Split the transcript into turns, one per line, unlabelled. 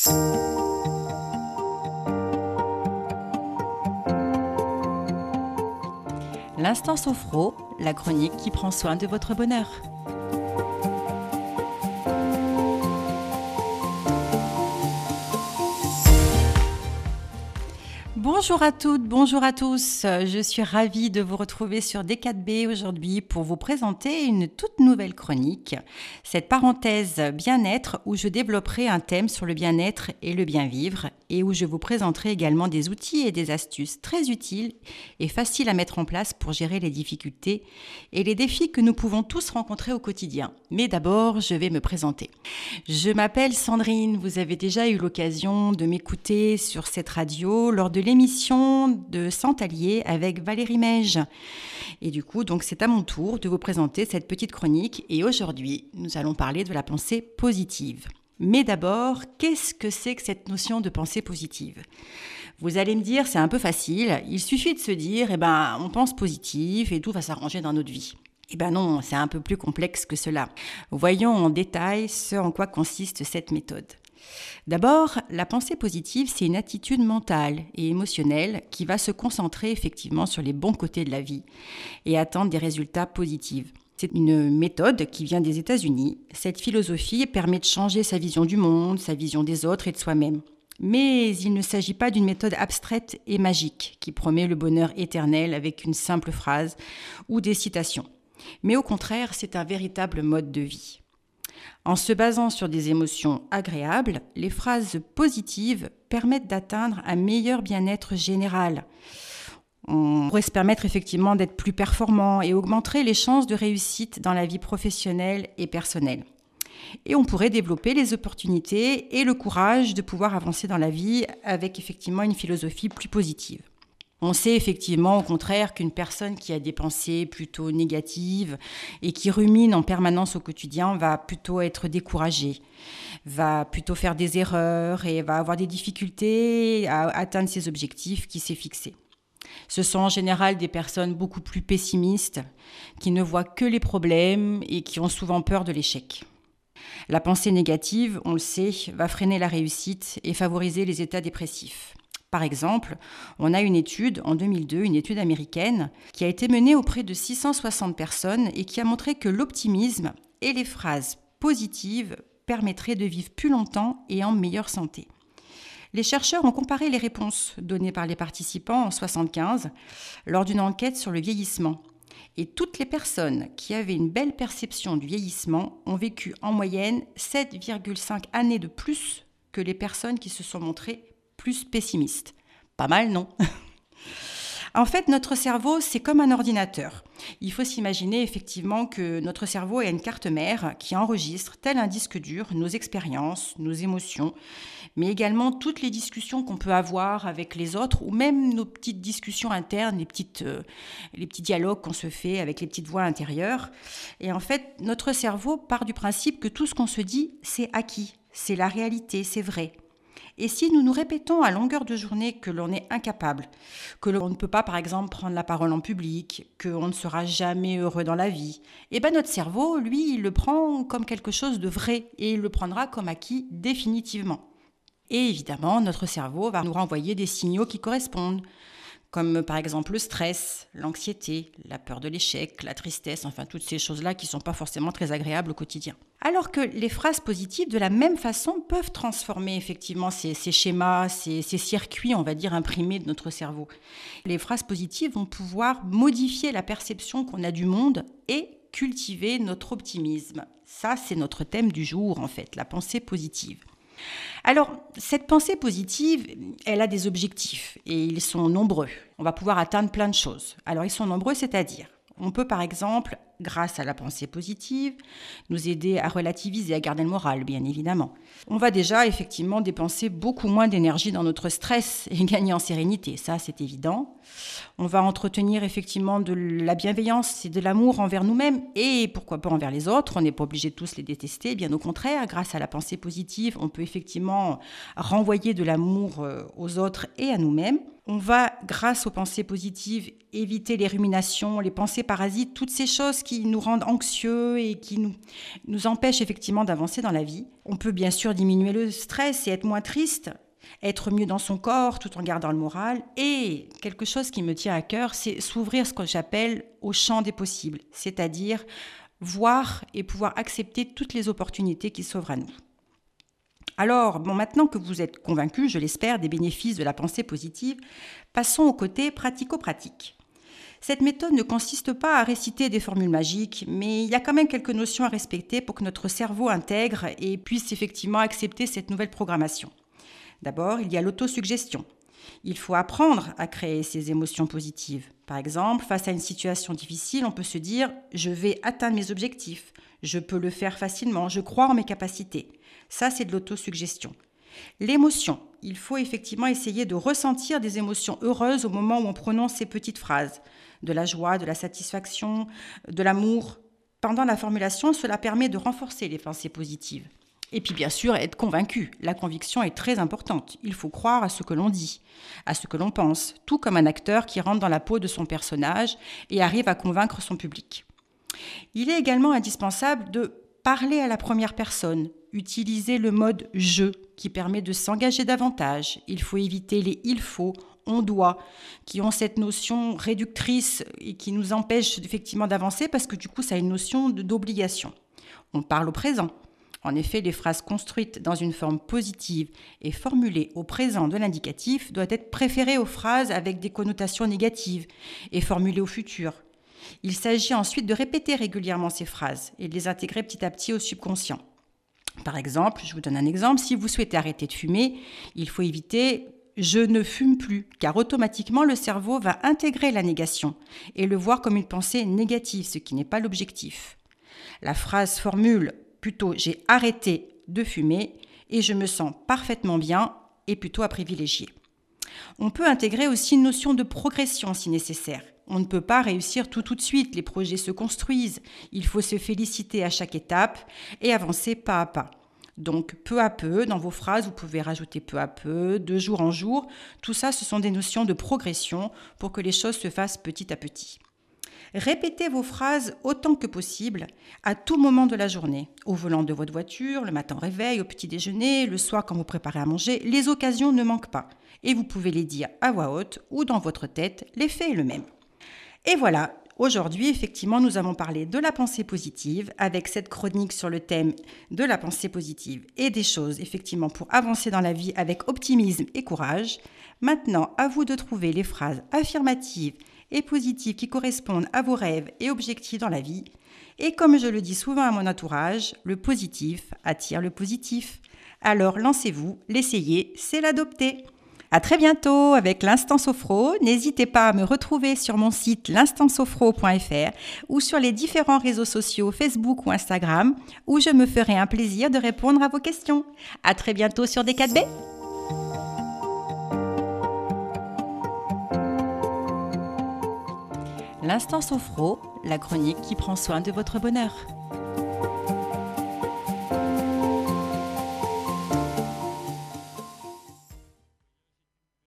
L'Instant Sophro, la chronique qui prend soin de votre bonheur. Bonjour à toutes, bonjour à tous. Je suis ravie de vous retrouver sur D4B aujourd'hui pour vous présenter une toute nouvelle chronique, cette parenthèse bien-être où je développerai un thème sur le bien-être et le bien-vivre et où je vous présenterai également des outils et des astuces très utiles et faciles à mettre en place pour gérer les difficultés et les défis que nous pouvons tous rencontrer au quotidien. Mais d'abord, je vais me présenter. Je m'appelle Sandrine, vous avez déjà eu l'occasion de m'écouter sur cette radio lors de l'émission de Santalier avec Valérie Meige. Et du coup, donc c'est à mon tour de vous présenter cette petite chronique et aujourd'hui, nous allons parler de la pensée positive. Mais d'abord, qu'est-ce que c'est que cette notion de pensée positive ? Vous allez me dire, c'est un peu facile, il suffit de se dire, on pense positif et tout va s'arranger dans notre vie. Non, c'est un peu plus complexe que cela. Voyons en détail ce en quoi consiste cette méthode. D'abord, la pensée positive, c'est une attitude mentale et émotionnelle qui va se concentrer effectivement sur les bons côtés de la vie et attendre des résultats positifs. C'est une méthode qui vient des États-Unis. Cette philosophie permet de changer sa vision du monde, sa vision des autres et de soi-même. Mais il ne s'agit pas d'une méthode abstraite et magique qui promet le bonheur éternel avec une simple phrase ou des citations. Mais au contraire, c'est un véritable mode de vie. En se basant sur des émotions agréables, les phrases positives permettent d'atteindre un meilleur bien-être général. On pourrait se permettre effectivement d'être plus performant et augmenterait les chances de réussite dans la vie professionnelle et personnelle. Et on pourrait développer les opportunités et le courage de pouvoir avancer dans la vie avec effectivement une philosophie plus positive. On sait effectivement au contraire qu'une personne qui a des pensées plutôt négatives et qui rumine en permanence au quotidien va plutôt être découragée, va plutôt faire des erreurs et va avoir des difficultés à atteindre ses objectifs qu'il s'est fixés. Ce sont en général des personnes beaucoup plus pessimistes qui ne voient que les problèmes et qui ont souvent peur de l'échec. La pensée négative, on le sait, va freiner la réussite et favoriser les états dépressifs. Par exemple, on a une étude en 2002, une étude américaine, qui a été menée auprès de 660 personnes et qui a montré que l'optimisme et les phrases positives permettraient de vivre plus longtemps et en meilleure santé. Les chercheurs ont comparé les réponses données par les participants en 1975 lors d'une enquête sur le vieillissement. Et toutes les personnes qui avaient une belle perception du vieillissement ont vécu en moyenne 7,5 années de plus que les personnes qui se sont montrées plus pessimiste. Pas mal, non ? En fait, notre cerveau, c'est comme un ordinateur. Il faut s'imaginer effectivement que notre cerveau est une carte mère qui enregistre, tel un disque dur, nos expériences, nos émotions, mais également toutes les discussions qu'on peut avoir avec les autres ou même nos petites discussions internes, les petits dialogues qu'on se fait avec les petites voix intérieures. Et en fait, notre cerveau part du principe que tout ce qu'on se dit, c'est acquis, c'est la réalité, c'est vrai. Et si nous nous répétons à longueur de journée que l'on est incapable, que l'on ne peut pas par exemple prendre la parole en public, qu'on ne sera jamais heureux dans la vie, notre cerveau, lui, il le prend comme quelque chose de vrai et il le prendra comme acquis définitivement. Et évidemment, notre cerveau va nous renvoyer des signaux qui correspondent, comme par exemple le stress, l'anxiété, la peur de l'échec, la tristesse, enfin toutes ces choses-là qui ne sont pas forcément très agréables au quotidien. Alors que les phrases positives, de la même façon, peuvent transformer effectivement ces schémas, ces circuits, on va dire, imprimés de notre cerveau. Les phrases positives vont pouvoir modifier la perception qu'on a du monde et cultiver notre optimisme. Ça, c'est notre thème du jour, en fait, la pensée positive. Alors, cette pensée positive, elle a des objectifs et ils sont nombreux. On va pouvoir atteindre plein de choses. Alors, ils sont nombreux, c'est-à-dire, on peut par exemple, grâce à la pensée positive, nous aider à relativiser, à garder le moral, bien évidemment. On va déjà effectivement dépenser beaucoup moins d'énergie dans notre stress et gagner en sérénité, ça c'est évident. On va entretenir effectivement de la bienveillance et de l'amour envers nous-mêmes et pourquoi pas envers les autres. On n'est pas obligé de tous les détester, bien au contraire, grâce à la pensée positive, on peut effectivement renvoyer de l'amour aux autres et à nous-mêmes. On va, grâce aux pensées positives, éviter les ruminations, les pensées parasites, toutes ces choses qui nous rendent anxieux et qui nous empêchent effectivement d'avancer dans la vie. On peut bien sûr diminuer le stress et être moins triste, être mieux dans son corps tout en gardant le moral. Et quelque chose qui me tient à cœur, c'est s'ouvrir ce que j'appelle au champ des possibles, c'est-à-dire voir et pouvoir accepter toutes les opportunités qui s'ouvrent à nous. Alors, maintenant que vous êtes convaincus, je l'espère, des bénéfices de la pensée positive, passons au côté pratico-pratique. Cette méthode ne consiste pas à réciter des formules magiques, mais il y a quand même quelques notions à respecter pour que notre cerveau intègre et puisse effectivement accepter cette nouvelle programmation. D'abord, il y a l'autosuggestion. Il faut apprendre à créer ces émotions positives. Par exemple, face à une situation difficile, on peut se dire « je vais atteindre mes objectifs », « je peux le faire facilement »,« je crois en mes capacités ». Ça, c'est de l'autosuggestion. L'émotion, il faut effectivement essayer de ressentir des émotions heureuses au moment où on prononce ces petites phrases. De la joie, de la satisfaction, de l'amour. Pendant la formulation, cela permet de renforcer les pensées positives. Et puis bien sûr, être convaincu. La conviction est très importante. Il faut croire à ce que l'on dit, à ce que l'on pense, tout comme un acteur qui rentre dans la peau de son personnage et arrive à convaincre son public. Il est également indispensable de parler à la première personne, utiliser le mode « je » qui permet de s'engager davantage. Il faut éviter les « il faut », « on doit » qui ont cette notion réductrice et qui nous empêche effectivement d'avancer parce que du coup, ça a une notion d'obligation. On parle au présent. En effet, les phrases construites dans une forme positive et formulées au présent de l'indicatif doivent être préférées aux phrases avec des connotations négatives et formulées au futur. Il s'agit ensuite de répéter régulièrement ces phrases et de les intégrer petit à petit au subconscient. Par exemple, je vous donne un exemple, si vous souhaitez arrêter de fumer, il faut éviter « je ne fume plus » car automatiquement le cerveau va intégrer la négation et le voir comme une pensée négative, ce qui n'est pas l'objectif. La phrase formule plutôt « j'ai arrêté de fumer et je me sens parfaitement bien » est plutôt à privilégier. On peut intégrer aussi une notion de progression si nécessaire. On ne peut pas réussir tout de suite, les projets se construisent. Il faut se féliciter à chaque étape et avancer pas à pas. Donc peu à peu, dans vos phrases, vous pouvez rajouter peu à peu, de jour en jour. Tout ça, ce sont des notions de progression pour que les choses se fassent petit à petit. Répétez vos phrases autant que possible, à tout moment de la journée. Au volant de votre voiture, le matin au réveil, au petit déjeuner, le soir quand vous préparez à manger. Les occasions ne manquent pas. Et vous pouvez les dire à voix haute ou dans votre tête, l'effet est le même. Et voilà, aujourd'hui, effectivement, nous avons parlé de la pensée positive avec cette chronique sur le thème de la pensée positive et des choses, effectivement, pour avancer dans la vie avec optimisme et courage. Maintenant, à vous de trouver les phrases affirmatives et positives qui correspondent à vos rêves et objectifs dans la vie. Et comme je le dis souvent à mon entourage, le positif attire le positif. Alors lancez-vous, l'essayez, c'est l'adopter. À très bientôt avec l'Instant Sophro. N'hésitez pas à me retrouver sur mon site l'instantsophro.fr ou sur les différents réseaux sociaux Facebook ou Instagram où je me ferai un plaisir de répondre à vos questions. À très bientôt sur D4B. L'Instant Sophro, la chronique qui prend soin de votre bonheur.